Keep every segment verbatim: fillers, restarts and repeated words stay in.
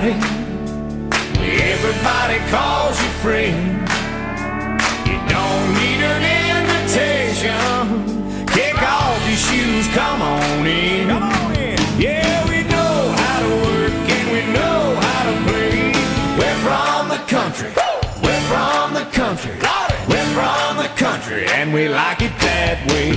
everybody. Everybody calls you friend. You don't need an invitation. Kick off your shoes, come on in. Come on in. Yeah, we know how to work and we know how to play. We're from the country. We're from the country. We're from the country and we like it that way.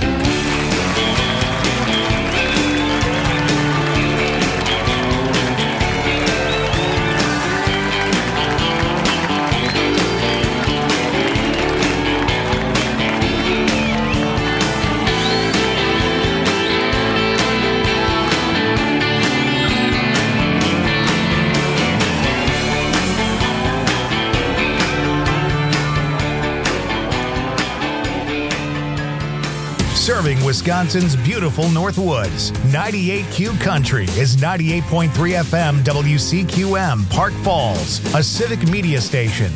Serving Wisconsin's beautiful Northwoods. ninety-eight Q Country is ninety-eight point three F M W C Q M, Park Falls, a civic media station.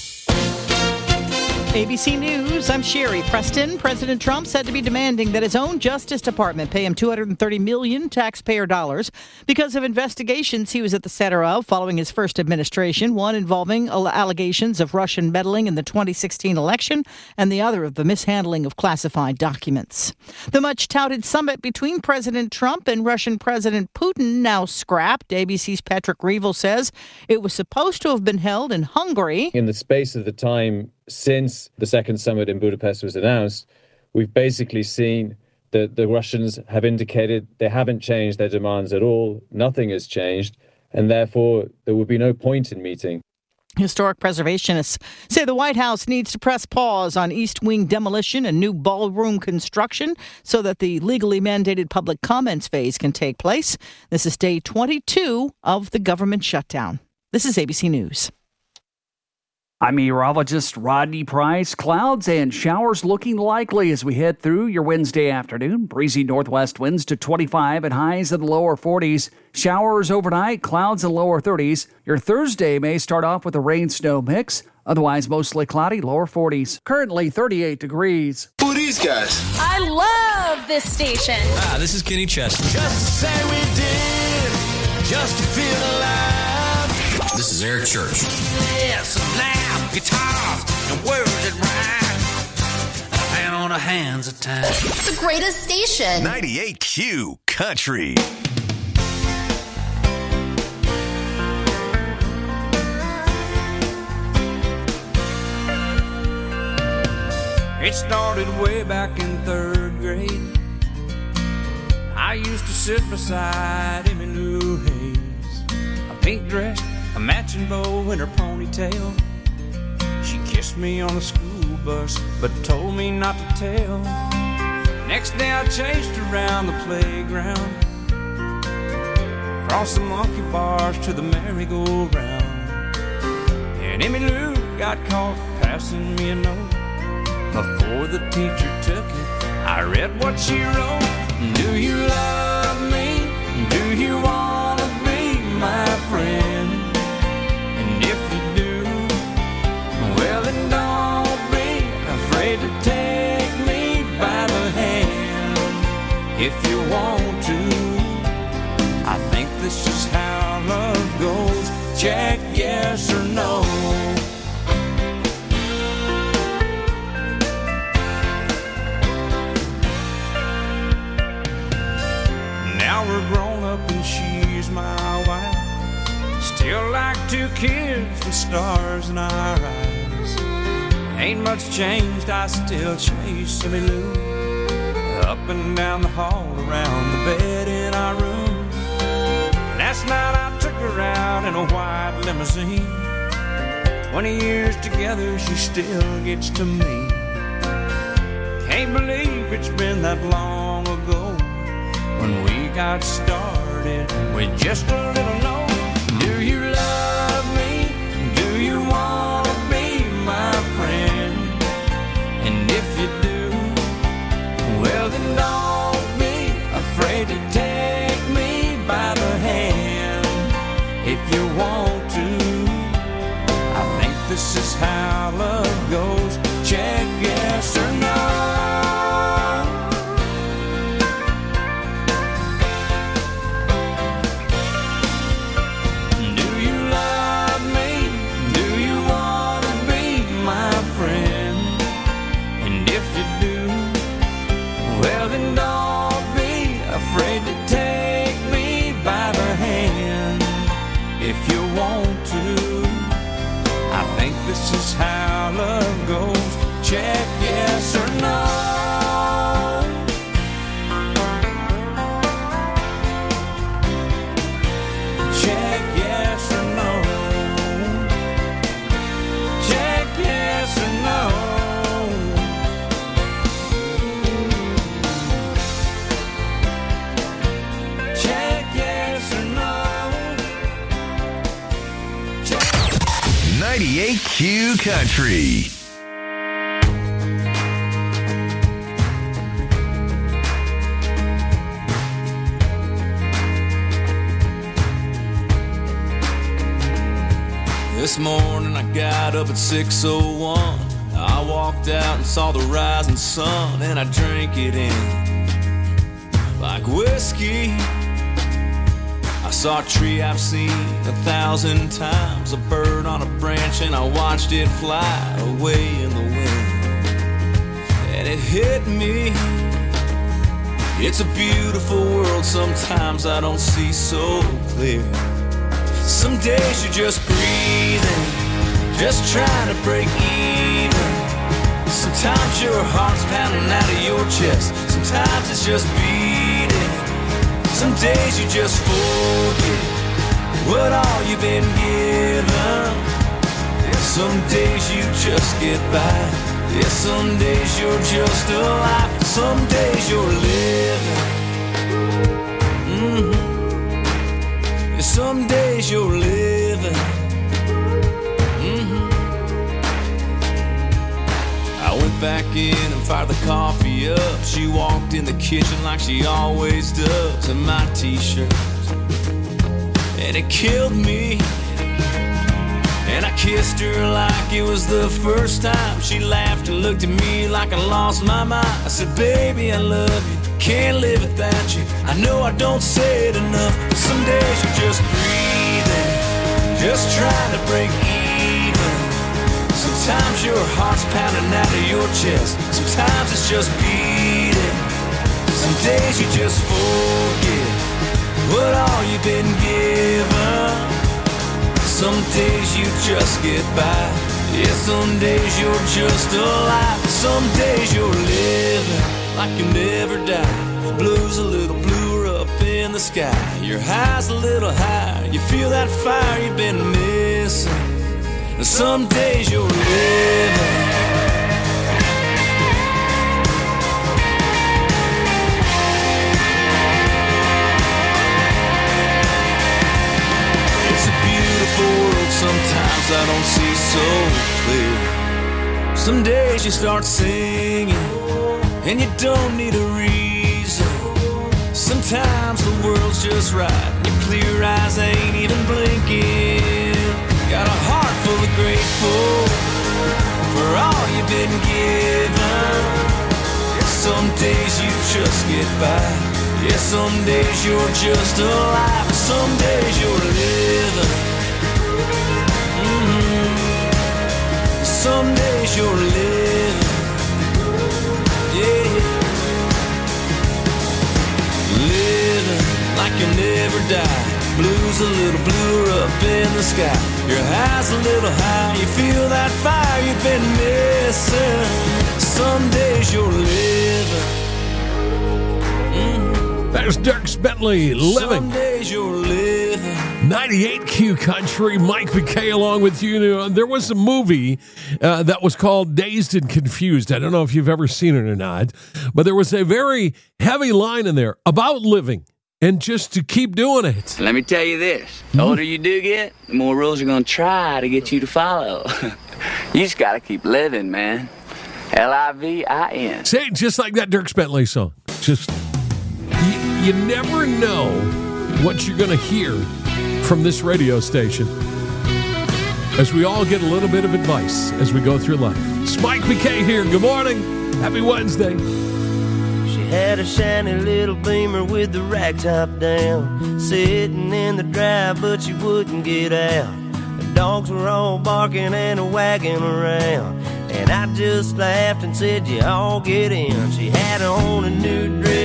A B C News, I'm Sherry Preston. President Trump said to be demanding that his own Justice Department pay him two hundred thirty million dollars taxpayer dollars because of investigations he was at the center of following his first administration, one involving allegations of Russian meddling in the twenty sixteen election and the other of the mishandling of classified documents. The much-touted summit between President Trump and Russian President Putin now scrapped. A B C's Patrick Reevell says it was supposed to have been held in Hungary. In the space of the time since the second summit in Budapest was announced, we've basically seen that the Russians have indicated they haven't changed their demands at all. Nothing has changed, and therefore there would be no point in meeting. Historic preservationists say the White House needs to press pause on East Wing demolition and new ballroom construction so that the legally mandated public comments phase can take place. This is day twenty-two of the government shutdown. This is A B C News. I'm meteorologist Rodney Price. Clouds and showers looking likely as we head through your Wednesday afternoon. Breezy northwest winds to twenty-five and highs in the lower forties. Showers overnight, clouds in lower thirties. Your Thursday may start off with a rain-snow mix. Otherwise, mostly cloudy, lower forties. Currently thirty-eight degrees. Who are these guys? I love this station. Ah, this is Kenny Chesney. Just to say we did, just to feel alive. This is Eric Church. Yes, now, guitars and words that rhyme. And on the hands of time. The greatest station. ninety-eight Q Country. It started way back in third grade. I used to sit beside Emmylou Hayes, a pink dress, a matching bow in her ponytail. She kissed me on the school bus, but told me not to tell. Next day I chased her around the playground, across the monkey bars to the merry-go-round. And Emmylou got caught passing me a note. Before the teacher took it, I read what she wrote. Do you love me? Do you want to be my friend? And if you do, well then don't be afraid to take me by the hand. If you want to, I think this is how love goes. Check yes or no. Now we're grown up and she's my wife. Still like two kids with stars in our eyes. Ain't much changed, I still chase Emmylou up and down the hall, around the bed in our room. Last night I took her out in a white limousine. Twenty years together, she still gets to me. Can't believe it's been that long ago when we got started with just a little note. Do you love me? Do you want to be my friend? And if you do, well then don't be afraid to take me by the hand. If you want to, I think this is how love goes. Check yes or no. Do and don't be afraid to take me by the hand if you want to. I think this is how love goes. Check yes or no. Check yes or no. Check yes or no. Check yes or no. ninety-eight Q Country. This morning I got up at six oh one. I walked out and saw the rising sun, and I drank it in like whiskey. I saw a tree I've seen a thousand times, a bird on a branch, and I watched it fly away in the wind. And it hit me, it's a beautiful world, sometimes I don't see so clear. Some days you're just breathing, just trying to break even. Sometimes your heart's pounding out of your chest, sometimes it's just beating. Some days you just forget what all you've been given. Yeah, some days you just get by. Yeah, some days you're just alive. Some days you're living. Mm-hmm. Yeah, some days you're living. Mm-hmm. I went back in and fired the coffee up. She walked in the kitchen like she always does in my t-shirt, and it killed me. And I kissed her like it was the first time. She laughed and looked at me like I lost my mind. I said, baby, I love you, can't live without you. I know I don't say it enough, but some days you're just breathing, just trying to break even. Sometimes your heart's pounding out of your chest, sometimes it's just beating. Some days you just forget what all you've been given. Some days you just get by. Yeah, some days you're just alive. Some days you're living like you never die. Blue's a little bluer up in the sky. Your high's a little higher. You feel that fire you've been missing. And some days you're living. World, sometimes I don't see so clear. Some days you start singing and you don't need a reason. Sometimes the world's just right, your clear eyes ain't even blinking. Got a heart full of grateful for all you've been given. Some days you just get by. Yeah, some days you're just alive. Some days you're living. Some days you're living, yeah, living like you never die. Blue's a little bluer up in the sky. Your high's a little high. You feel that fire you've been missing. Some days you're living. Mm-hmm. There's Dierks Bentley, Living. Some days you're living. ninety-eight Q Country, Mike McKay along with you. There was a movie uh, that was called Dazed and Confused. I don't know if you've ever seen it or not, but there was a very heavy line in there about living and just to keep doing it. Let me tell you this. The older you do get, the more rules are going to try to get you to follow. You just got to keep living, man. L I V I N. Say it just like that Dierks Bentley song. Just, you, you never know what you're going to hear from this radio station as we all get a little bit of advice as we go through life. It's Mike McKay here. Good morning. Happy Wednesday. She had a shiny little Beamer with the rack top down, sitting in the drive, but she wouldn't get out. The dogs were all barking and wagging around, and I just laughed and said, you all get in. She had on a new dress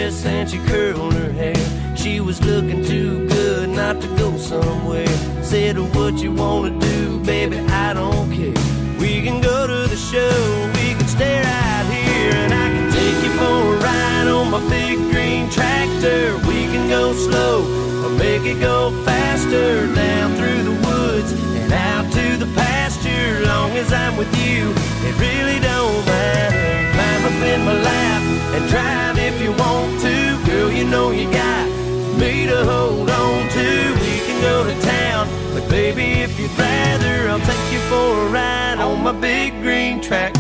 and she curled her hair. She was looking too good not to go somewhere. Said, what you wanna do, baby, I don't care. We can go to the show, we can stay right here, and I can take you for a ride on my big green tractor. We can go slow or make it go faster, down through the woods and out to the pasture. Long as I'm with you, it really don't matter. Climb up in my lap and drive if you want to. Girl, you know you got me to hold on to. We can go to town, but baby, if you'd rather, I'll take you for a ride on my big green tractor.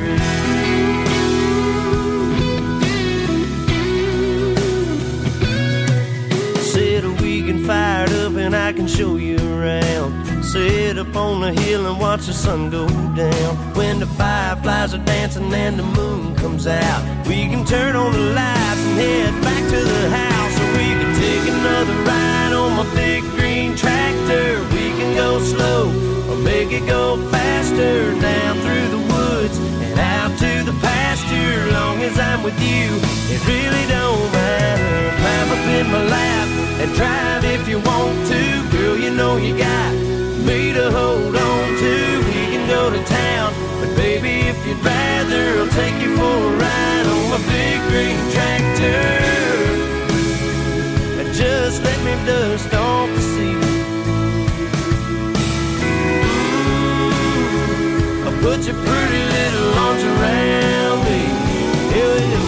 Said we can fire it up and I can show you around. Sit up on the hill and watch the sun go down. When the fireflies are dancing and the moon comes out, we can turn on the lights and head back to the house. Or we can take another ride on my big green tractor. We can go slow or make it go faster, down through the woods and out to the pasture. Long as I'm with you, it really don't matter. Climb up in my lap and drive if you want to. Girl, you know you got me to hold on to. We can go to town, but baby, if you'd rather, I'll take you for a ride on my big green tractor. Just let me dust off the seat. I'll put your pretty little arms around me. Yeah, yeah.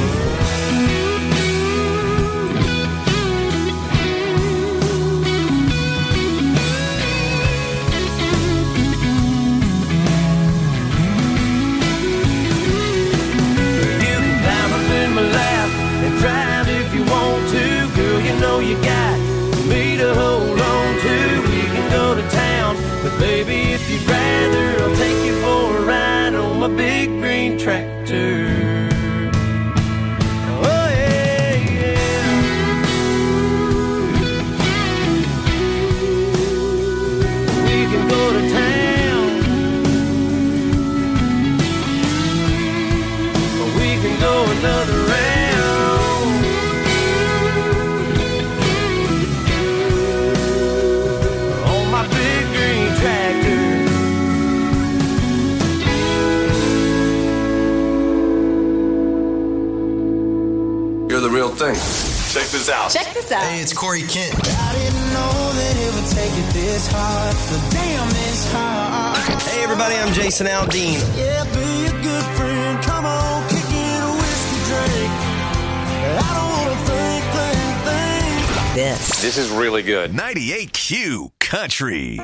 You got me to hold on to. We can go to town, but baby, if you'd rather, I'll take you for a ride on my big green tractor. Oh yeah, yeah. We can go to town, or we can go another round. The real thing. Check this out. Check this out. Hey, it's Corey Kent. I didn't know that it would take it this hard, but damn, it's hard. Hey, everybody, I'm Jason Aldean. Yeah, be a good friend. Come on, kick in a whiskey drink. I don't want to think, think, think. This. This is really good. ninety-eight Q Country.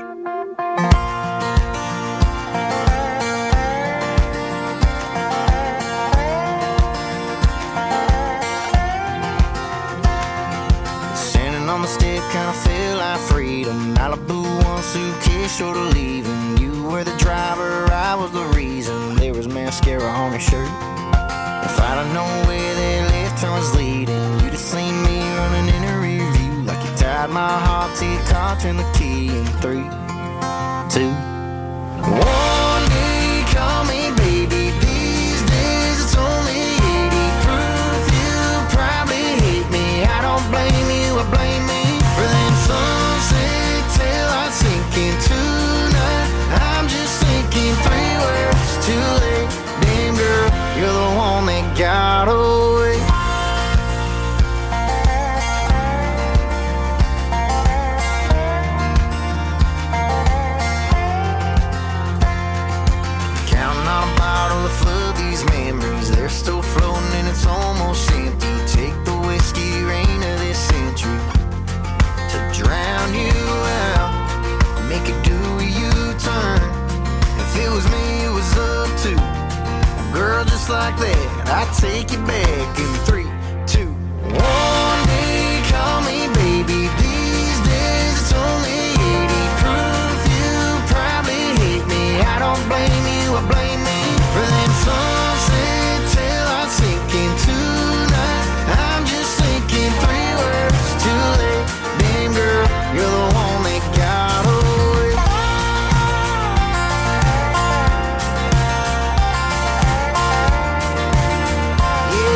On the step, kinda feel like freedom. Malibu, one suitcase short of leaving. You were the driver, I was the reason. There was mascara on your shirt. If I'd have known where that left turn was leading, you'd have seen me running in a review. Like you tied my heart to your car, turned the key in three, two, one. Day, call me baby. These days it's only eighty proof. You probably hate me. I don't blame you, I blame me for them sunset till I sink in tonight. I'm just thinking three words too late. Damn girl, you're the one that got away. Counting on a bottle to flood these memories. They're still floating and it's almost empty. Take the whiskey rain of this century to drown you out, make it do a U-turn. If it was me, it was up to a girl just like that. I'd take you back in three, two, one. Day, call me baby. These days it's only eighty proof. You probably hate me. I don't blame you, I blame me for them sunset till I sink in tonight. I'm just thinking three words too late. Damn girl, you're the one that got away. Yeah,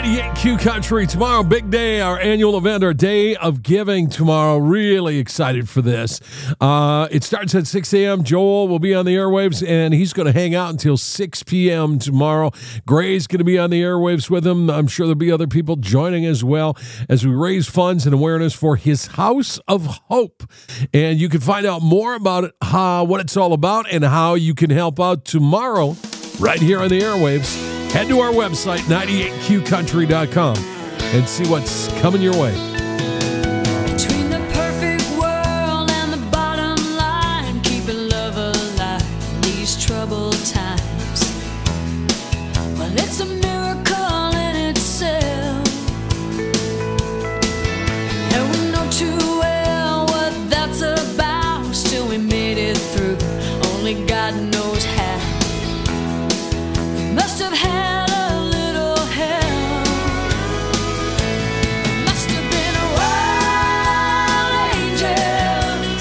ninety-eight Q Country tomorrow, big day, our annual event, our Day of Giving tomorrow. Really excited for this. Uh, it starts at six a.m. Joel will be on the airwaves, and he's going to hang out until six p.m. tomorrow. Gray's going to be on the airwaves with him. I'm sure there'll be other people joining as well as we raise funds and awareness for his House of Hope. And you can find out more about it, how, what it's all about, and how you can help out tomorrow right here on the airwaves. Head to our website, ninety-eight Q country dot com, and see what's coming your way. Between the perfect world and the bottom line, keeping love alive in these troubled times. Well, it's a miracle in itself, and we know too well what that's about. Still, we made it through. Only God knows how. Must have had a little help. Must have been wild angels,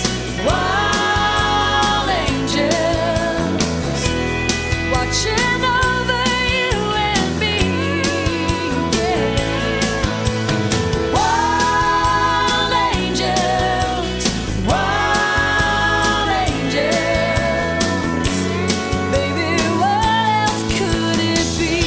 wild angels, watching over you and me. Yeah. Wild angels, wild angels, baby, what else could it be?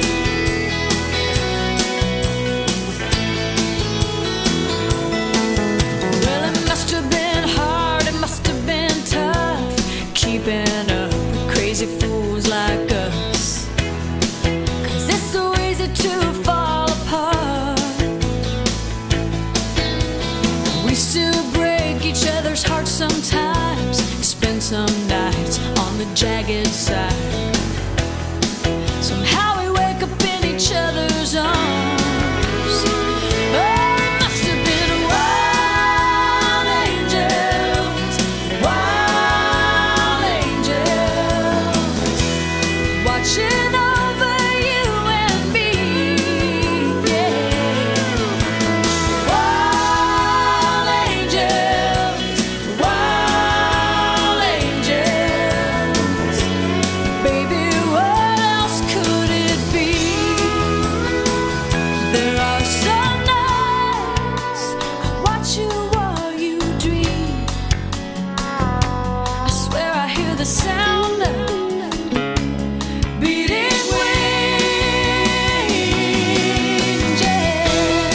Well, it must have been hard, it must have been tough, keeping up with crazy fools like us. 'Cause it's so easy to fall apart. We still break each other's hearts sometimes, spend some nights on the jagged side. Somehow we wake up in each other's arms. Oh, it must have been wild angels, wild angels, watching over you and me. Yeah. Wild angels, wild angels, baby, what else could it be? There are some nights I watch you while you dream. I swear I hear the sound of beating wings. Yeah.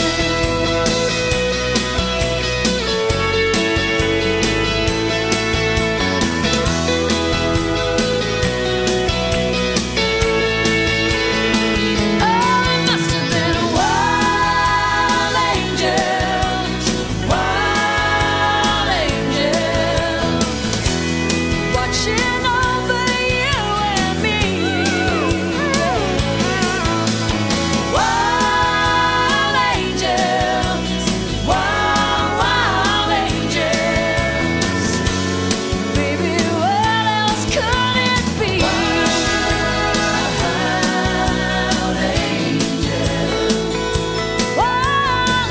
Oh, it must have been wild angels, wild angels, watching over you and me. Wild angels, wild, wild angels, baby, what else could it be? Wild angels, wild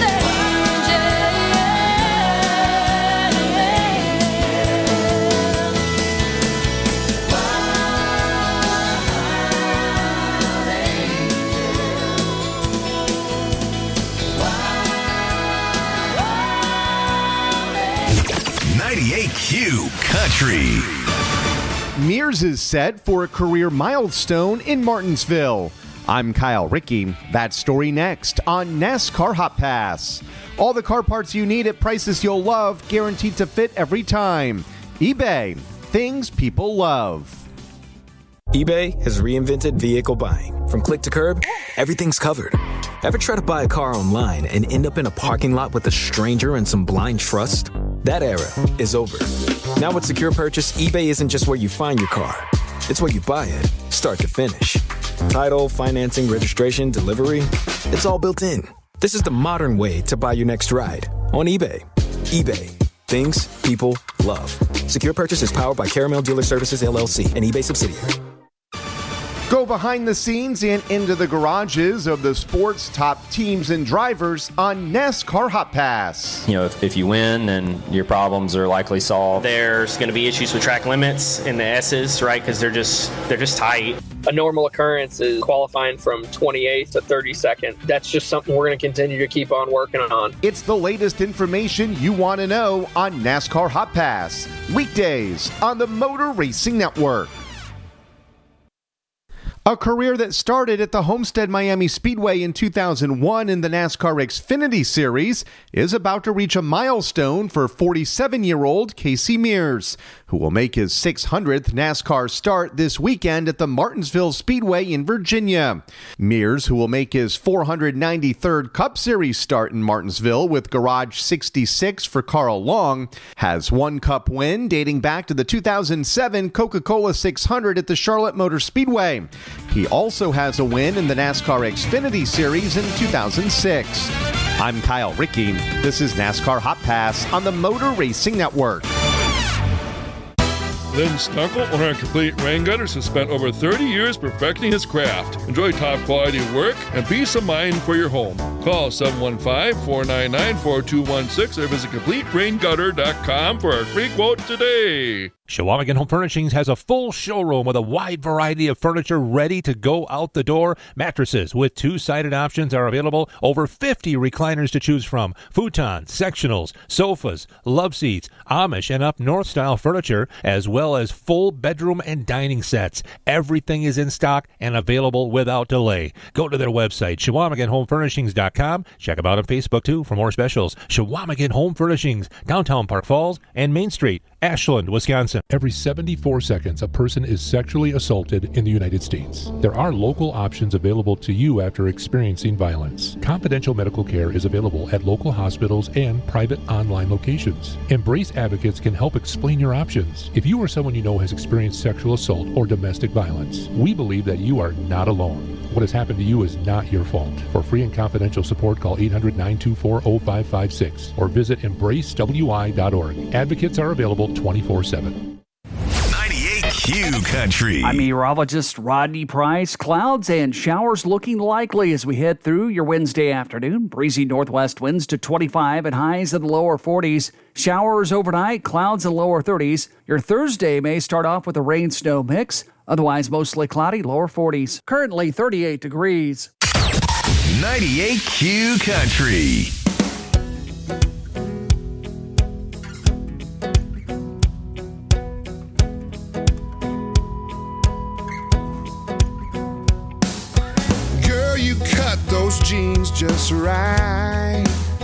ninety-eight Q Country. Mears is set for a career milestone in Martinsville. I'm Kyle Rickey. That story next on NASCAR Hot Pass. All the car parts you need at prices you'll love, guaranteed to fit every time. eBay, things people love. eBay has reinvented vehicle buying. From click to curb, everything's covered. Ever try to buy a car online and end up in a parking lot with a stranger and some blind trust? That era is over. Now with Secure Purchase, eBay isn't just where you find your car. It's where you buy it, start to finish. Title, financing, registration, delivery, it's all built in. This is the modern way to buy your next ride on eBay. eBay. Things people love. Secure Purchase is powered by Caramel Dealer Services, L L C, an eBay subsidiary. Go behind the scenes and into the garages of the sport's top teams and drivers on NASCAR Hot Pass. You know, if, if you win, then your problems are likely solved. There's going to be issues with track limits in the S's, right? Because they're just they're just tight. A normal occurrence is qualifying from twenty-eighth to thirty-second. That's just something we're going to continue to keep on working on. It's the latest information you want to know on NASCAR Hot Pass. Weekdays on the Motor Racing Network. A career that started at the Homestead Miami Speedway in two thousand one in the NASCAR Xfinity Series is about to reach a milestone for forty-seven-year-old Casey Mears, who will make his six hundredth NASCAR start this weekend at the Martinsville Speedway in Virginia. Mears, who will make his four hundred ninety-third Cup Series start in Martinsville with Garage sixty-six for Carl Long, has one Cup win dating back to the two thousand seven Coca-Cola six hundred at the Charlotte Motor Speedway. He also has a win in the NASCAR Xfinity Series in two thousand six. I'm Kyle Rickey. This is NASCAR Hot Pass on the Motor Racing Network. Lynn Stunkel, owner of Complete Rain Gutters, has spent over thirty years perfecting his craft. Enjoy top quality work and peace of mind for your home. Call seven one five, four nine nine, four two one six or visit complete rain gutter dot com for a free quote today. Chequamegon Home Furnishings has a full showroom with a wide variety of furniture ready to go out the door. Mattresses with two-sided options are available. Over fifty recliners to choose from. Futons, sectionals, sofas, love seats, Amish and up north style furniture, as well as full bedroom and dining sets. Everything is in stock and available without delay. Go to their website, Chequamegon Home Furnishings dot com. Check them out on Facebook too for more specials. Chequamegon Home Furnishings, downtown Park Falls and Main Street, Ashland, Wisconsin. Every seventy-four seconds, a person is sexually assaulted in the United States. There are local options available to you after experiencing violence. Confidential medical care is available at local hospitals and private online locations. Embrace Advocates can help explain your options. If you or someone you know has experienced sexual assault or domestic violence, we believe that you are not alone. What has happened to you is not your fault. For free and confidential support, call eight hundred, nine two four, zero five five six or visit embrace w i dot org. Advocates are available twenty-four seven. ninety-eight Q Country. I'm meteorologist Rodney Price. Clouds and showers looking likely as we head through your Wednesday afternoon. Breezy northwest winds to twenty-five and highs in the lower forties. Showers overnight, clouds in lower thirties. Your Thursday may start off with a rain-snow mix. Otherwise, mostly cloudy, lower forties. Currently thirty-eight degrees. ninety-eight Q Country. Girl, you cut those jeans just right.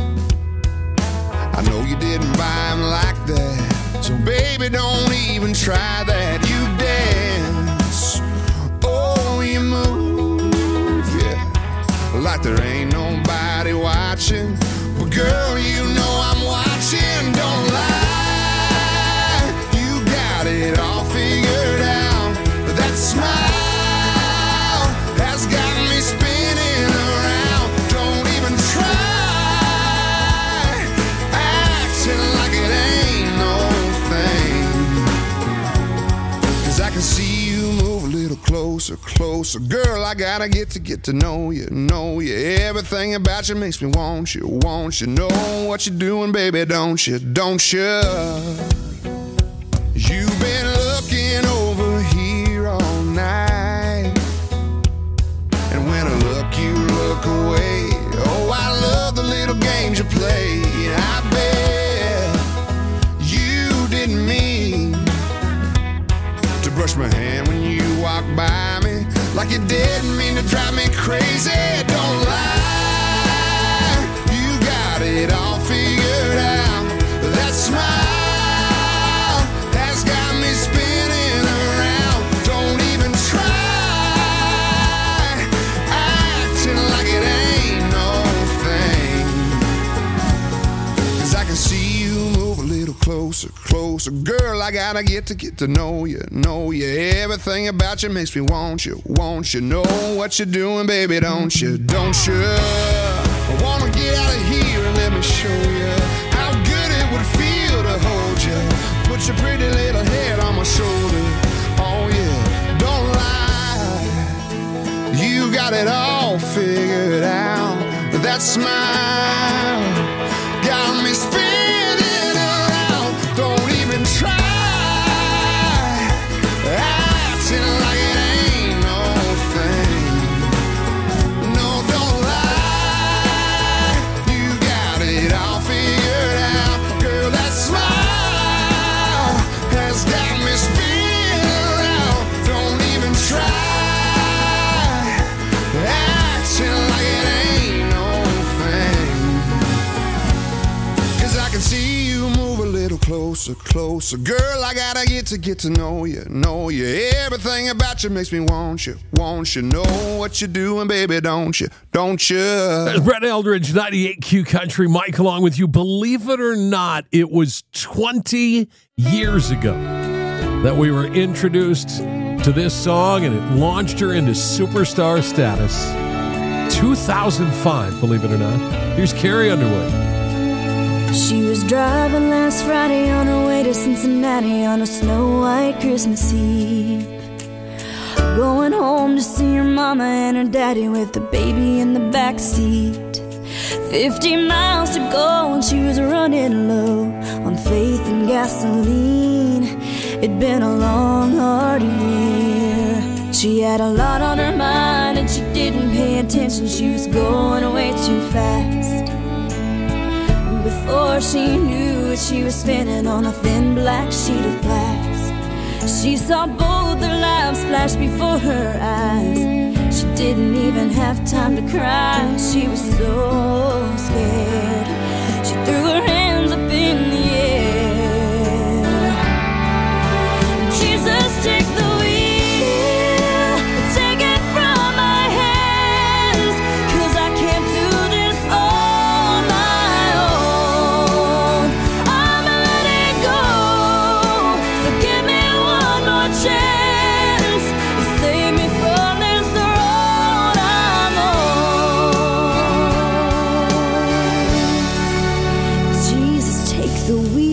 I know you didn't buy them like that, so baby, don't even try that. You dance, oh, you move, yeah, like there ain't nobody watching. But girl, you know I'm watching, don't lie. You got it all figured out. That smile has got me spinning around. Don't even try acting like it ain't no thing. 'Cause I can see you move a little closer, closer. Girl, I gotta get to get to know you, know you. Everything about you makes me want you, want you. Know what you're doing, baby, don't you, don't you? You've been looking over here all night, and when I look, you look away. Oh, I love the little games you play. I bet you didn't mean to brush my hand when you walked by me, like you didn't mean to drive me crazy. Don't lie, you got it all figured out. That smile has got me spinning around. Don't even try acting like it ain't no thing. 'Cause I can see you move a little closer, closer. Girl, I gotta get to get to know you, know you. Everything about you makes me want you, want you. Know what you're doing, baby, don't you, don't you? I wanna get out of here and let me show you how good it would feel to hold you. Put your pretty little head on my shoulder. Oh yeah, don't lie. got it all figured out. That smile got me spinning around. Don't even try acting like it ain't no thing. No, don't lie, you got it all figured out. Girl, that smile has got me spinning around. Don't even try acting like it ain't no thing. 'Cause I can see you move a little closer, closer. Girl, I gotta get to get to know you, know you. Everything about you makes me want you, want you. Know what you're doing, baby, don't you, don't you? That's Brett Eldridge, ninety-eight Q Country. Mike along with you. Believe it or not, it was twenty years ago that we were introduced to this song, and it launched her into superstar status. two thousand five, believe it or not. Here's Carrie Underwood. She was driving last Friday on her way to Cincinnati on a snow-white Christmas Eve. Going home to see her mama and her daddy with the baby in the back seat. Fifty miles to go and she was running low on faith and gasoline. It'd been a long, hard year. She had a lot on her mind and she didn't pay attention. She was going way too fast. Before she knew it, she was spinning on a thin black sheet of glass. She saw both their lives flash before her eyes. She didn't even have time to cry. She was so scared. She threw her hands up in the air. Jesus, take the wheel, take it from my hands, 'cause I can't do this on my own. I'ma let it go, so give me one more chance. Save me from this road I'm on. Jesus, take the wheel.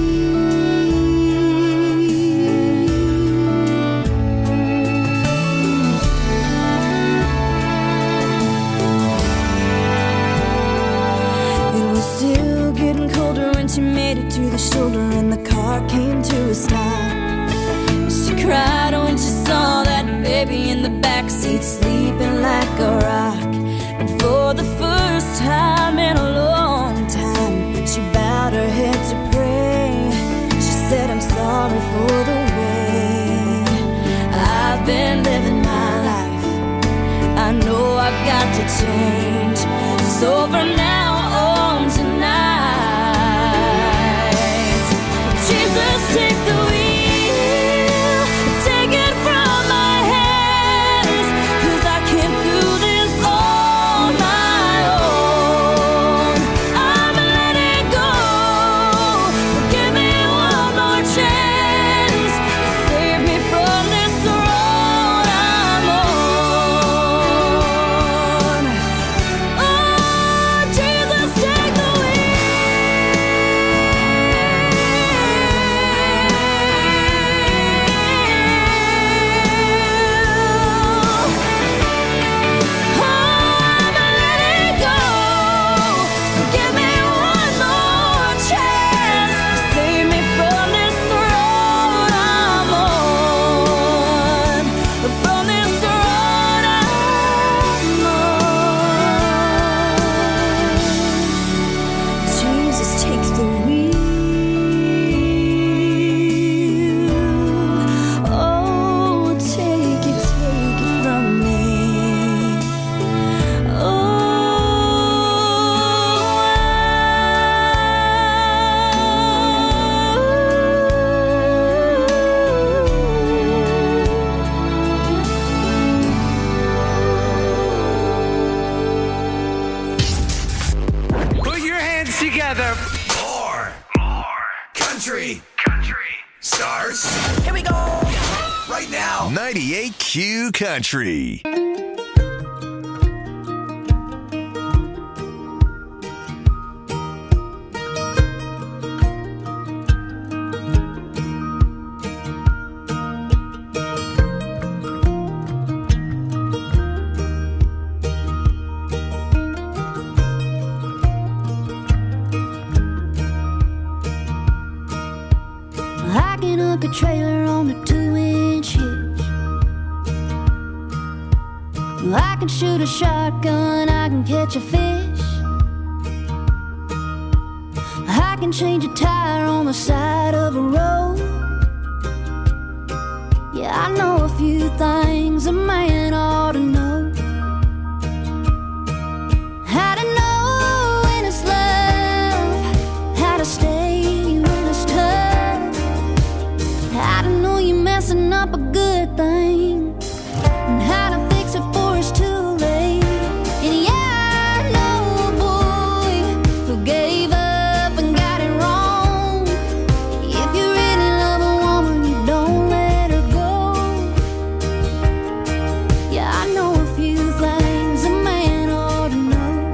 It was still getting colder when she made it to the shoulder and the car came to a stop. She cried when she saw that baby in the backseat sleeping like a rock. And for the first time in a long time, she bowed her head to pray. She said, I'm sorry for the way I've been living my life. I know I've got to change. So from now on tonight, Jesus, take the wheel, take it from my hands, 'cause I can't do this on my own. I'ma let it go, so give me one more chance. Save me from this road I'm on. Oh, Jesus, take the together. More, more country, country stars. Here we go. Right now, ninety-eight Q Country. trailer on the two-inch hitch. I can shoot a shotgun, I can catch a fish. I can change a tire on the side of a road. Yeah, I know a few things a man ought to know. How to know when it's love, how to stay when it's tough, how to know you're messing up a good thing, and how to fix it before it's too late. And yeah, I know a boy who gave up and got it wrong. If you really love a woman, you don't let her go. Yeah, I know a few things a man ought to know.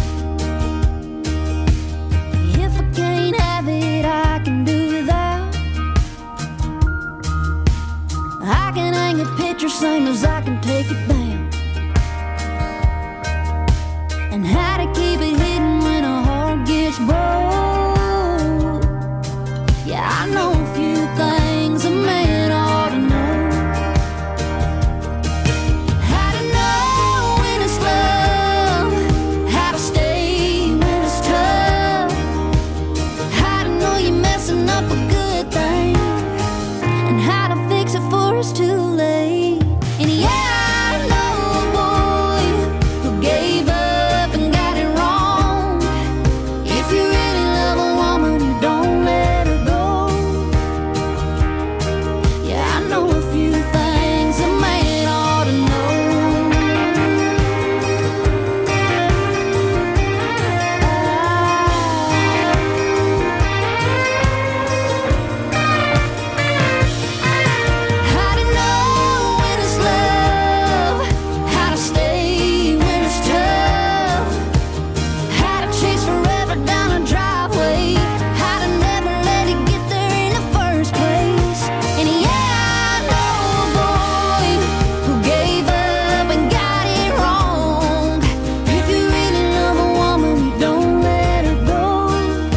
If I can't have it, I can do without. I can hang a picture same as I can take it down. And how to keep it hidden when a heart gets broke. Yeah, I know a few things a man ought to know. How to know when it's love, how to stay when it's tough, how to know you're messing up a good thing, and how to fix it before it's too late. And yeah, I know a boy who gave up and got it wrong. If you really love a woman, you don't let her go. Yeah, I know a few things a man ought to How to know when it's love, how to stay when it's tough, how to chase forever down a driveway, how to never let it get there in the first place. And yeah, I know a boy who gave up and got it wrong. If you really love a woman, you don't let her go.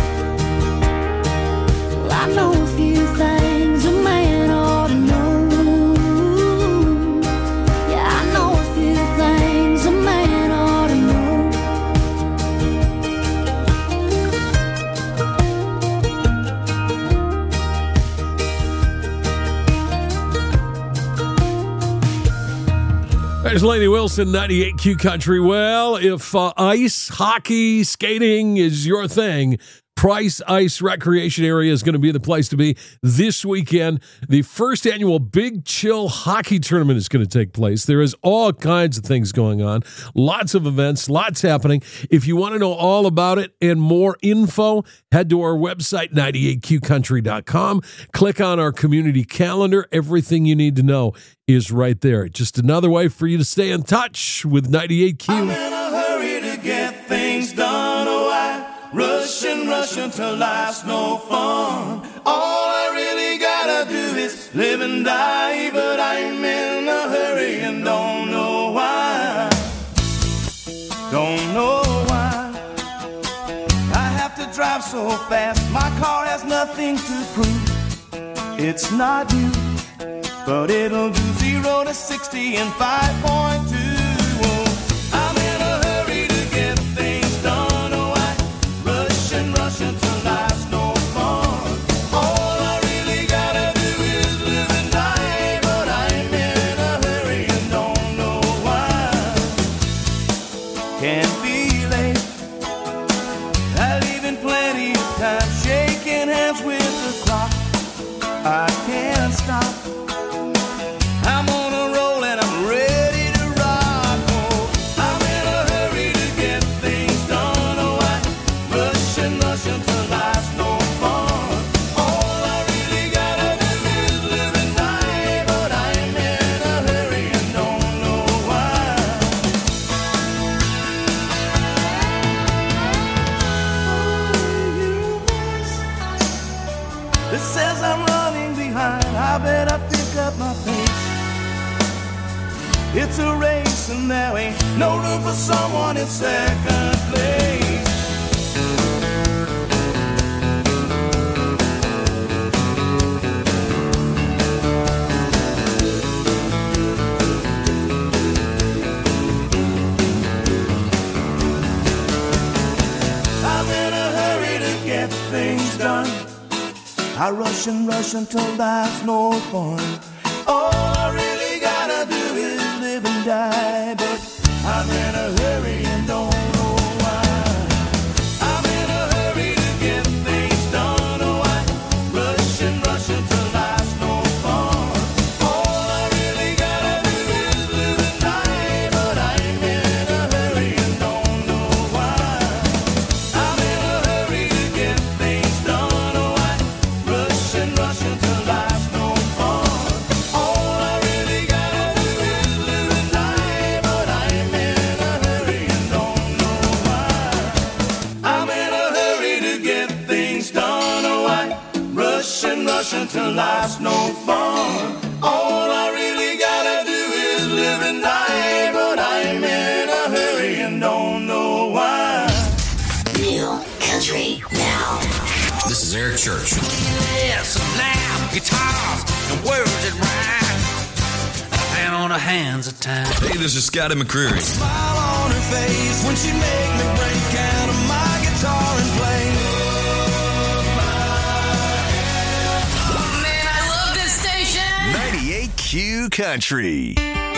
Well, I know a few things a man ought to know. Yeah, I know a few things a man ought to know. There's Lainey Wilson, ninety-eight Q Country. Well, if uh, ice, hockey, skating is your thing, Price Ice Recreation Area is going to be the place to be this weekend. The first annual Big Chill Hockey Tournament is going to take place. There is all kinds of things going on, lots of events, lots happening. If you want to know all about it and more info, head to our website, ninety-eight q country dot com. Click on our community calendar. Everything you need to know is right there. Just another way for you to stay in touch with ninety-eight Q. I'm in a hurry to get things done. Oh, I rush and rush until life's no fun. All I really gotta do is live and die, but I'm in a hurry and don't know why. Don't know why I have to drive so fast. My car has nothing to prove. It's not new, but it'll do zero to sixty in five point two. Oh, I'm in a hurry to get things done. Oh, I rush and rush until life's no fun. All I really gotta do is live and die, but I'm in a hurry and don't know why. Can't be late. I leave in plenty of time, shaking hands with the clock. I can't stop. I'm on a roll and I'm ready to rock. Oh, I'm in a hurry to get things done. Oh, I rush and rush until life's no fun. All I really gotta do is live and die, but I'm in a hurry and don't know why. It says I'm running behind. I better pick up my pace. It's a race and there ain't no room for someone in second place. I rush and rush until there's no point. All I really gotta do is live and die, but I'm in a hurry and don't know why. I'm in a hurry to get things done. Oh, I rush and rush until there's no point. All I really gotta do is live and die, but I'm in a hurry and don't know why. I'm in a hurry to get things done. Oh, I rush and rush until there's no point. All I really gotta do is live and die, but I'm in a hurry and don't know why. I'm in a hurry to get things done. Oh, I rush and rush until life's no fun. All I really gotta do is live and die, but I'm in a hurry and don't know why. New country now. This is Eric Church. Yes, loud guitars and words that rhyme. And on the hands of time. Hey, this is Scotty McCreery. Smile on her face when she make me break out of my guitar and play. Man, I love this station. ninety-eight Q Country.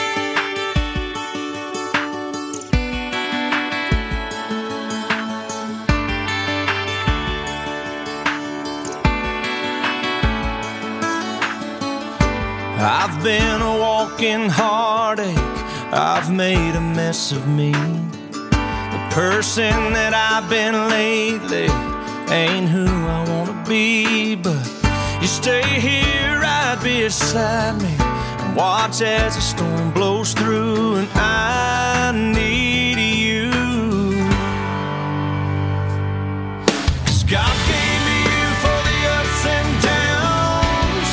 I've been a walking heartache, I've made a mess of me. The person that I've been lately ain't who I wanna be. But you stay here right beside me and watch as the storm blows through, and I need you. 'Cause God gave me you for the ups and downs.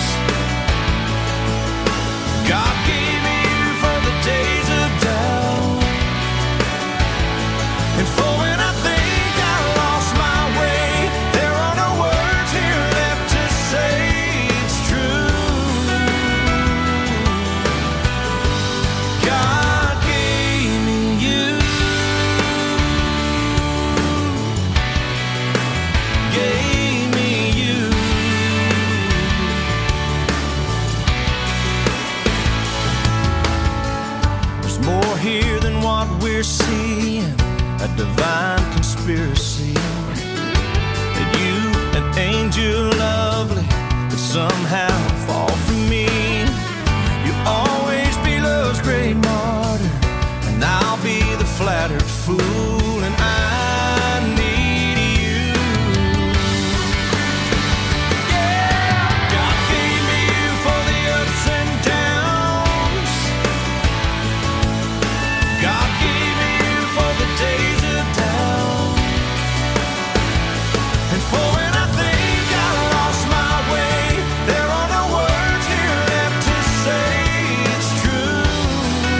God gave me you for the days of doubt, and for when I think I lost my way, there are no words here left to say it's true. God gave me you, gave me you. There's more here than what we're seeing, a divine conspiracy. That you, an angel lovely, could somehow fall for me. You'll always be love's great martyr, and I'll be the flattered fool, and I need you. Yeah, God gave me you for the ups and downs. God gave me you for the days of doubt, and for when I think I lost my way, there are no words here left to say it's true.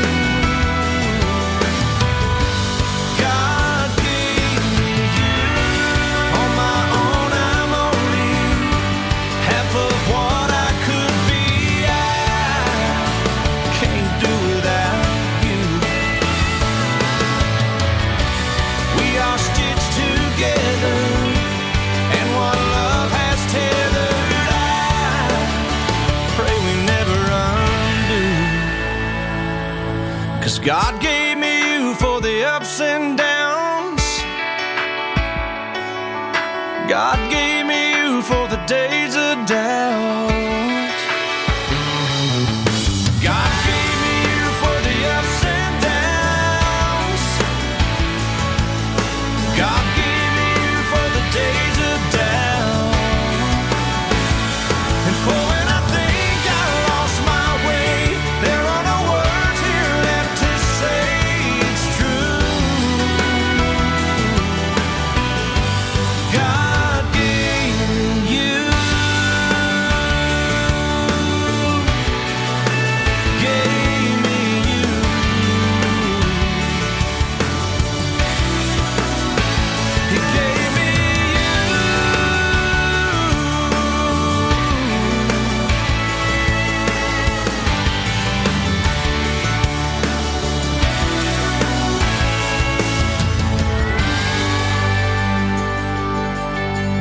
God gave me you. On my own, I'm only half of what I could be. I can't do without you. We are stitched together, and what love has tethered, I pray we never undo. 'Cause God gave me you for the ups and downs. God gave me you for the days of doubt. God gave me you for the ups and downs. God gave me you for the days of doubt, and for when I think I lost my way, there are no words here left to say it's true. God gave me you.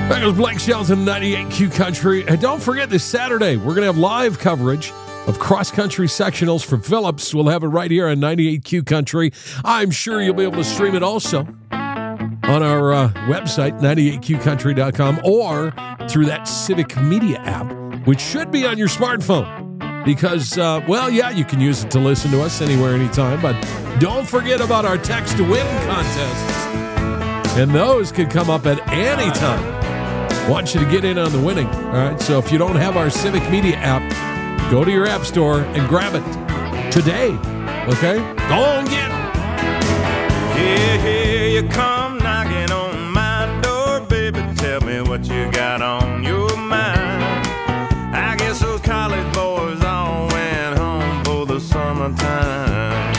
That was Blake Shelton, ninety-eight Q Country. And don't forget, this Saturday, we're going to have live coverage of cross-country sectionals from Phillips. We'll have it right here on ninety-eight Q Country. I'm sure you'll be able to stream it also on our uh, website, ninety-eight Q country dot com, or through that Civic Media app, which should be on your smartphone. Because, uh, well, yeah, you can use it to listen to us anywhere, anytime, but don't forget about our Text to Win contests. And those could come up at any time. Want you to get in on the winning. All right, so if you don't have our Civic Media app, go to your app store and grab it today. Okay? Go on, get it. Yeah, here you come knocking on my door, baby. Tell me what you got on your mind. I guess those college boys all went home for the summertime.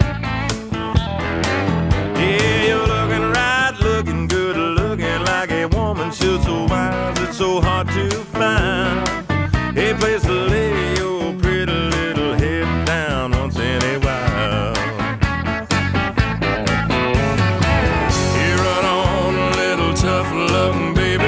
Yeah, you're looking right, looking good, looking like a woman should. So wise, it's so hard to find a place to lay your pretty little head down once in a while. You run on a little tough loving, baby.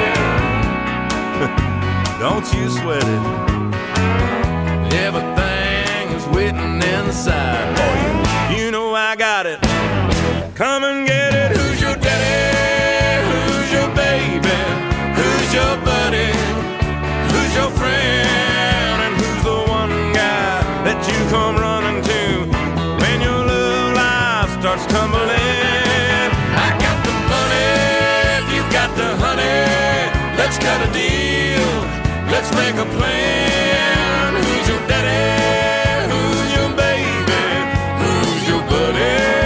Don't you sweat it. Everything is waiting inside for you. You know I got it. Come and get it. Who's your daddy? Who's your baby? Who's your buddy? Who's your friend? And who's the one guy that you come running to when your love life starts tumbling? I got the money, if you've got the honey. Let's cut a deal, let's make a plan. Who's your daddy? Who's your baby? Who's your buddy?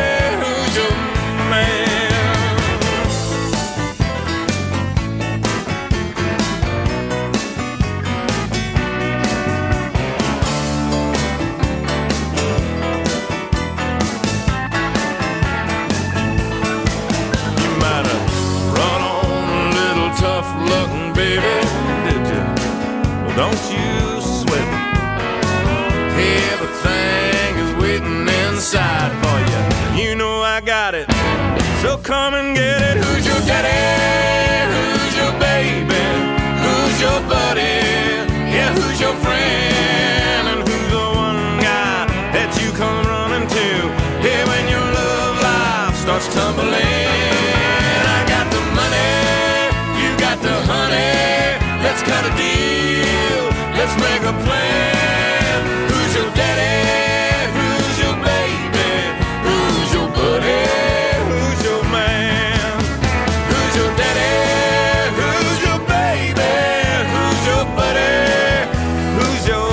Don't you sweat it. Everything is waiting inside for you. You know I got it. So come and get it. Who's your daddy? Who's your baby? Who's your buddy? Yeah, who's your friend? And who's the one guy that you come running to? Yeah, when your love life starts tumbling. I got the money, you got the honey. Let's cut a deal, let's make a plan. Who's your daddy? Who's your baby? Who's your buddy? Who's your man? Who's your daddy? Who's your baby? Who's your buddy? Who's your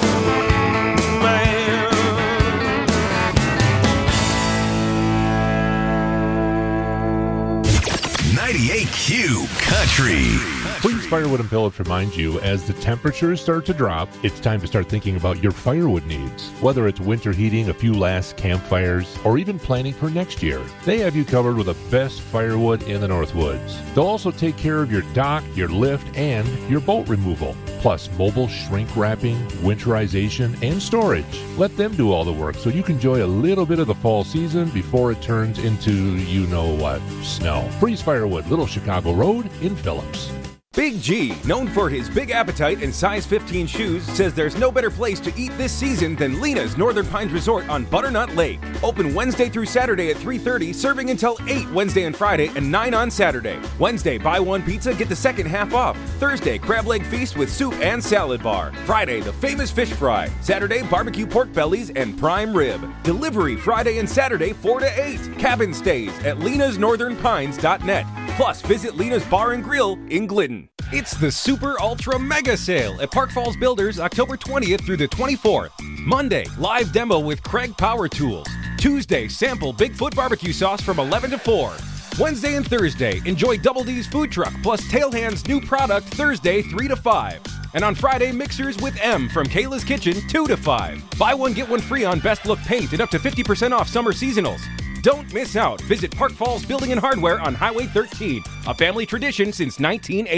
man? ninety-eight Q Country. Please, Firewood and Pillets reminds you, as the temperatures start to drop, it's time to start thinking about your firewood needs. Whether it's winter heating, a few last campfires, or even planning for next year, they have you covered with the best firewood in the Northwoods. They'll also take care of your dock, your lift, and your boat removal, plus mobile shrink wrapping, winterization, and storage. Let them do all the work so you can enjoy a little bit of the fall season before it turns into you-know-what, snow. Freeze Firewood, Little Chicago Road in Phillips. Big G, known for his big appetite and size fifteen shoes, says there's no better place to eat this season than Lena's Northern Pines Resort on Butternut Lake. Open Wednesday through Saturday at three thirty, serving until eight Wednesday and Friday and nine on Saturday. Wednesday, buy one pizza, get the second half off. Thursday, crab leg feast with soup and salad bar. Friday, the famous fish fry. Saturday, barbecue pork bellies and prime rib. Delivery Friday and Saturday, four to eight. Cabin stays at lenas northern pines dot net. Plus, visit Lena's Bar and Grill in Glidden. It's the Super Ultra Mega Sale at Park Falls Builders, October twentieth through the twenty-fourth. Monday, live demo with Craig Power Tools. Tuesday, sample Bigfoot barbecue sauce from eleven to four. Wednesday and Thursday, enjoy Double D's food truck plus Tailhand's new product Thursday three to five. And on Friday, mixers with M from Kayla's Kitchen two to five. Buy one, get one free on Best Look Paint and up to fifty percent off summer seasonals. Don't miss out. Visit Park Falls Building and Hardware on Highway thirteen, a family tradition since nineteen eighty.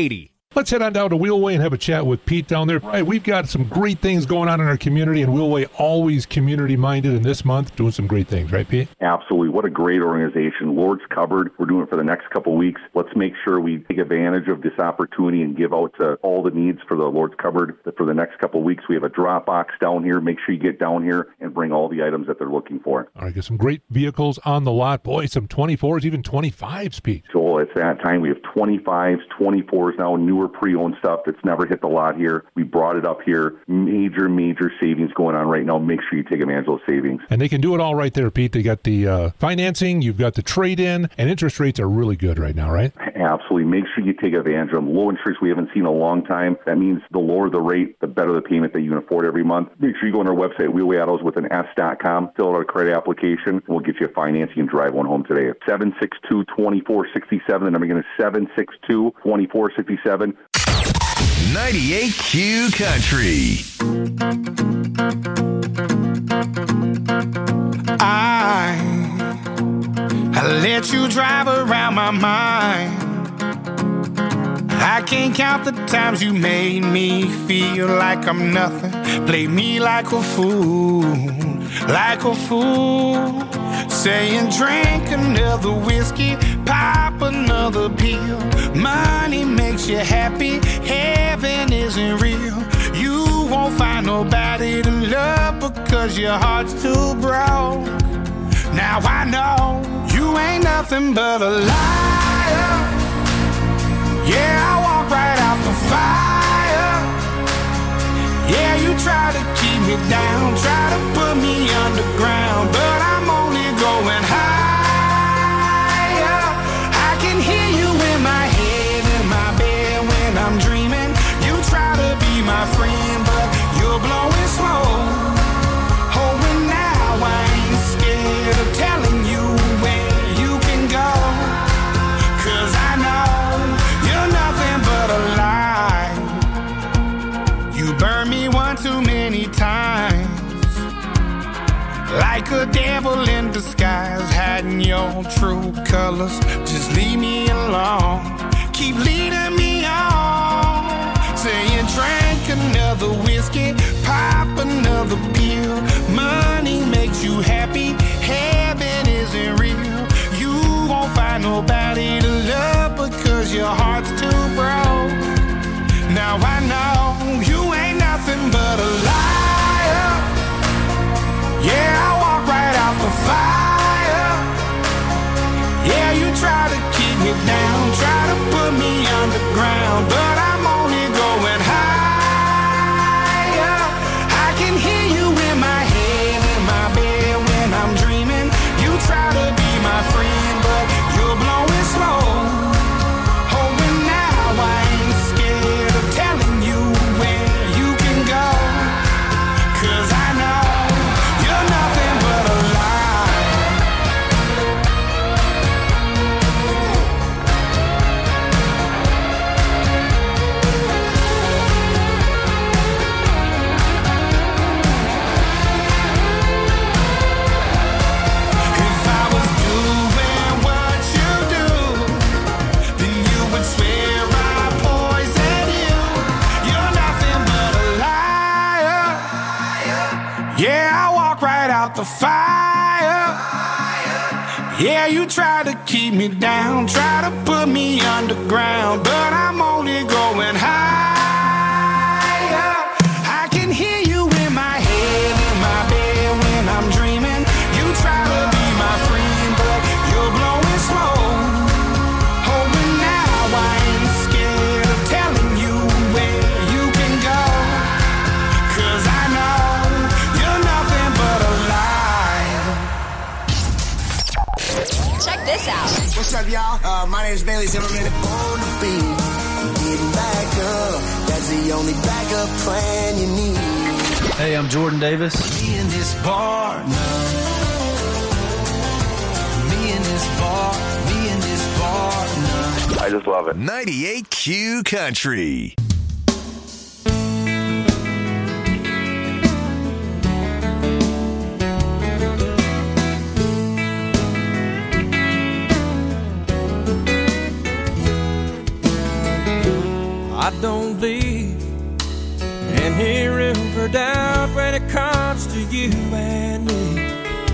Let's head on down to Wheelway and have a chat with Pete down there. Right, we've got some great things going on in our community, and Wheelway always community-minded, and this month doing some great things, right, Pete? Absolutely. What a great organization. Lord's Cupboard, we're doing it for the next couple of weeks. Let's make sure we take advantage of this opportunity and give out to all the needs for the Lord's Cupboard. For the next couple of weeks, we have a drop box down here. Make sure you get down here and bring all the items that they're looking for. All right, got some great vehicles on the lot. Boy, some twenty-fours, even twenty-fives, Pete. So it's that time. We have twenty-fives, twenty-fours now, newer pre-owned stuff that's never hit the lot here. We brought it up here. Major, major savings going on right now. Make sure you take advantage of those savings. And they can do it all right there, Pete. They got the uh, financing, you've got the trade-in, and interest rates are really good right now, right? Absolutely. Make sure you take advantage of them. Low interest we haven't seen in a long time. That means the lower the rate, the better the payment that you can afford every month. Make sure you go on our website, wheelway autos with an S dot com, fill out a credit application, and we'll get you a financing and drive one home today. seven six two, two four six seven. The number again is seven six two, two four six seven. ninety-eight Q Country. I, I let you drive around my mind. I can't count the times you made me feel like I'm nothing. Play me like a fool, like a fool. Saying drink another whiskey, pop another pill. Money makes you happy, heaven isn't real. You won't find nobody to love because your heart's too broke. Now I know you ain't nothing but a liar. Yeah, I walk right out the fire. Yeah, you try to keep me down, try to put me underground, but I'm only going higher. I can hear you in my head, in my bed when I'm dreaming. You try to be my friend, but you're blowing smoke. Oh, and now I ain't scared of telling you where you can go, 'cause I know you're nothing but a lie. You burn me one too many times, like a devil in disguise, hiding your true colors. Just leave me alone, keep leading me on. Saying drink another whiskey, pop another pill. Money makes you happy, heaven isn't real. You won't find nobody to love because your heart's too broke. Now I know you ain't nothing but a liar. Yeah, I walk right out the fire. Yeah, you try to keep me down, try to put me underground, but I'm only going higher. I can hear you in my head, in my bed when I'm dreaming. You try to be my friend, but you're blowing smoke. Oh, and now I ain't scared of telling you where you can go, 'cause I know you're nothing but a lie. If I was doing what you do, then you would swear I poisoned you. You're nothing but a liar. Yeah, I walk right out the fire. Yeah, you try to keep me down, try to put me underground, but I'm only going higher. I can hear you in my head, in my bed when I'm dreaming. You try to be my friend, but you're blowing smoke. Oh, and now I ain't scared of telling you where you can go, 'cause I know you're nothing but a lie. Check this out. What's up, y'all? Uh, my name is Bailey Zimmerman. On the beat, getting back up. That's the only backup plan you need. Hey, I'm Jordan Davis. Me in this bar now. Me in this bar. Me in this bar now. I just love it. ninety-eight Q Country. I I don't leave any room for doubt when it comes to you and me.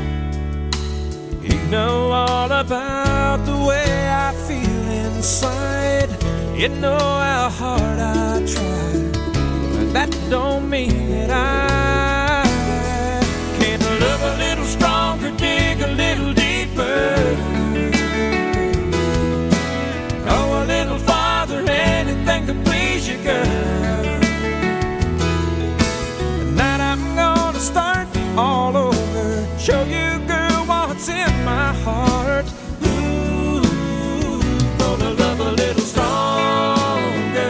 You know all about the way I feel inside. You know how hard I try, but that don't mean that I can't love a little stronger, dig a little deeper, go a little farther, anything to please you, girl. Tonight I'm gonna start all over, show you, girl, what's in my heart. Ooh, gonna love a little stronger.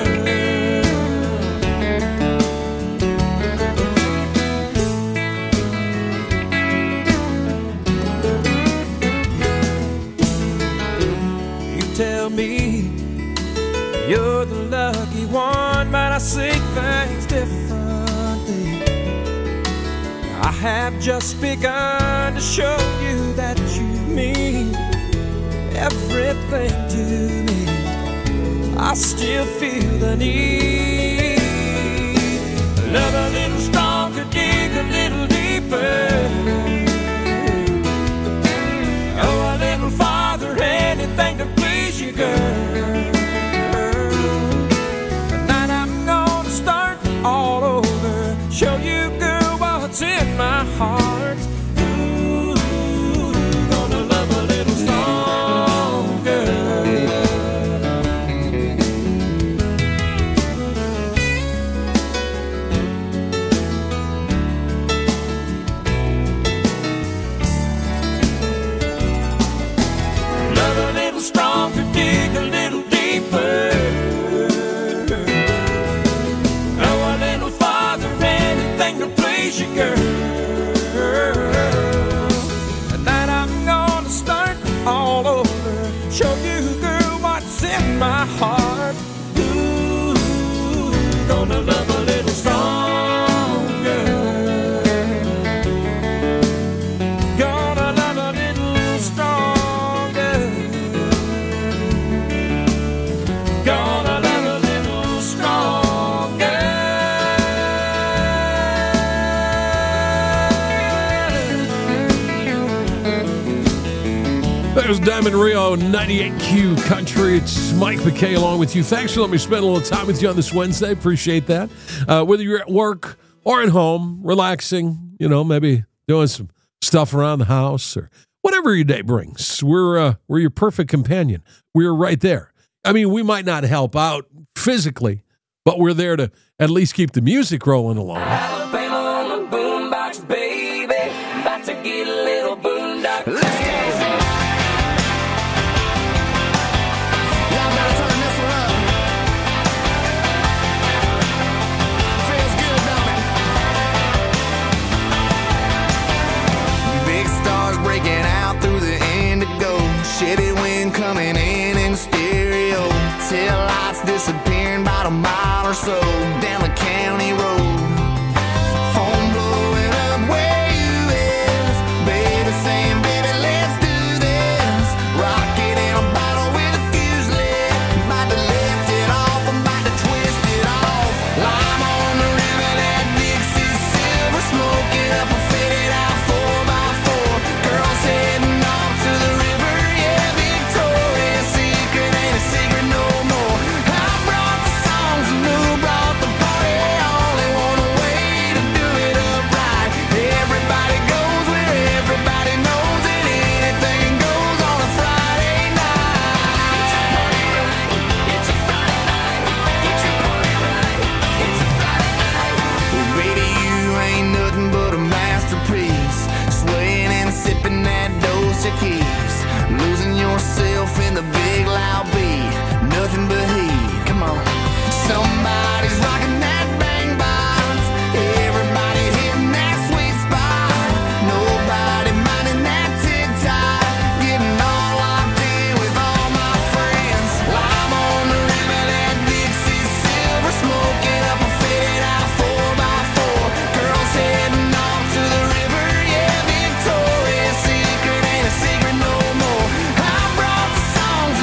You tell me you're the lucky one, but I see things differently. I have just begun to show you that you mean everything to me. I still feel the need. Love a little stronger, dig a little deeper, go a little farther, anything to please you, girl. Tonight I'm gonna start all over, show you, girl, what's in my heart. Ooh, gonna love a little stronger. Love a little stronger, dig a little deeper, go a little farther, anything to please you, girl. Tonight I'm gonna start all over, show you, girl, what's in my heart. Ooh, gonna love a little stronger, gonna love a little stronger, gonna love a little stronger. There's Diamond Rio, ninety-eight Q Country. It's Mike McKay along with you. Thanks for letting me spend a little time with you on this Wednesday. Appreciate that. Uh, whether you're at work or at home, relaxing, you know, maybe doing some stuff around the house or whatever your day brings, we're uh, we're your perfect companion. We're right there. I mean, we might not help out physically, but we're there to at least keep the music rolling along. Alabama on the boombox, baby. About to get a little boondock. Let's go. Y'all better turn this one up. Feels good, don't it? Big stars breaking out through the indigo. Chevy wind coming in in stereo. Tail lights disappearing about a mile or so down the county road. Phone blowing up where you is. Baby saying, baby, let's do this. Rocket in a bottle with a fuse lit. About to lift it off, I'm about to twist it off. Lime on the river, that Dixie silver. Smoking up a faded out four by four. Girls heading off to the river, yeah, Victoria's Secret ain't a secret no more. I brought the songs and who brought the party. Only one way to do it upright. Everybody goes where everybody knows it. Anything goes on a Friday night. It's a Friday night. Get your party right. It's a Friday night. Well, baby, you ain't nothing but a masterpiece. Swaying and sipping that Dos Equis. Losing yourself in the big loud beat. Nothing but heat. Come on. Somebody's rocking that bang box. Everybody hitting that sweet spot. Nobody minding that tick-tock. Getting all locked in with all my friends. Lime on the river, that Dixie silver. Smoking up a faded out four by four. Girls heading off to the river, yeah, Victoria's Secret ain't a secret no more. I brought the songs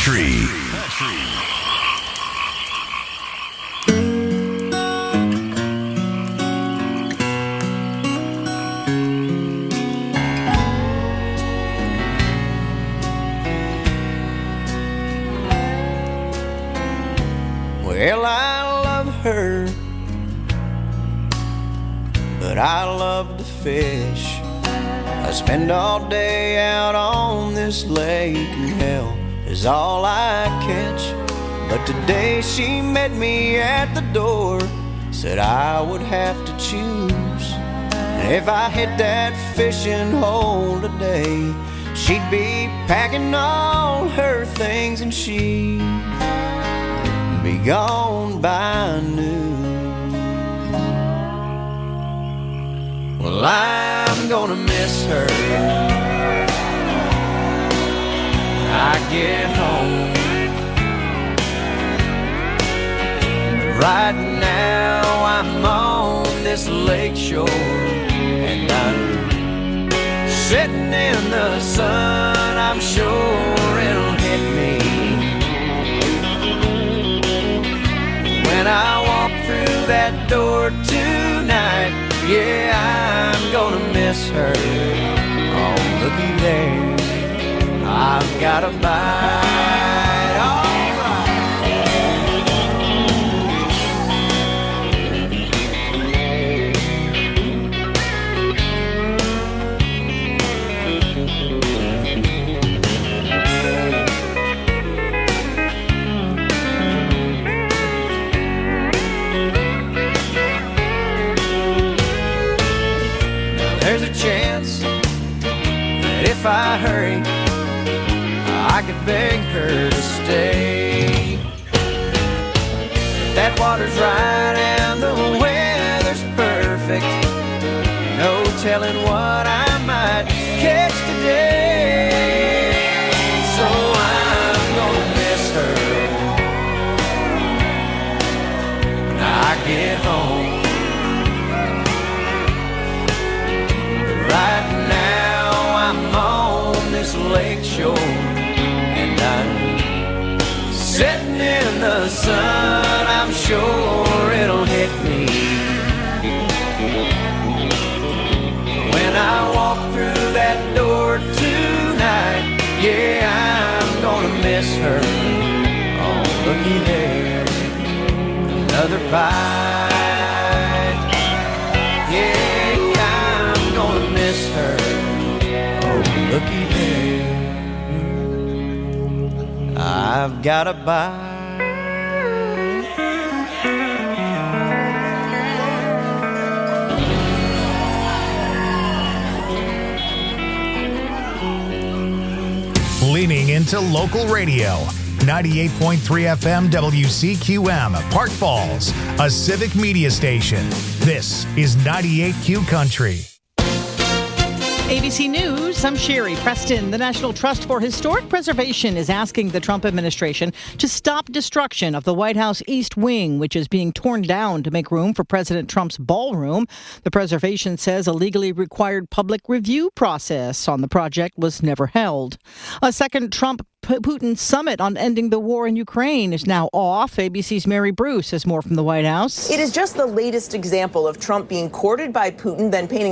Country. Well, I love her, but I love to fish. I spend all day out on this lake, and hell is all I catch. But today she met me at the door, said I would have to choose. And if I hit that fishing hole today, she'd be packing all her things and she'd be gone by noon. Well, I'm gonna miss her when I get home. Right now I'm on this lake shore, and I'm sitting in the sun. I'm sure it'll hit me when I walk through that door tonight. Yeah, I'm gonna miss her. Oh, looky there, I've got a bite. All there's a chance that if I hurry, I could beg her to stay. That water's right and the weather's perfect. No telling what I might catch today. So I'm gonna miss her when I get home. Right now I'm on this lake shore, and I'm sitting in the sun. I'm sure it'll hit me when I walk through that door tonight. Yeah, I'm gonna miss her. Oh, looky there, another bite. Yeah, I'm gonna miss her. Oh, looky there, I've got a bite. Leaning into local radio. ninety-eight point three F M W C Q M, Park Falls, a civic media station. This is ninety-eight Q Country. A B C News, I'm Sherry Preston. The National Trust for Historic Preservation is asking the Trump administration to stop destruction of the White House East Wing, which is being torn down to make room for President Trump's ballroom. The preservation says a legally required public review process on the project was never held. A second Trump Putin summit on ending the war in Ukraine is now off. A B C's Mary Bruce has more from the White House. It is just the latest example of Trump being courted by Putin, then painting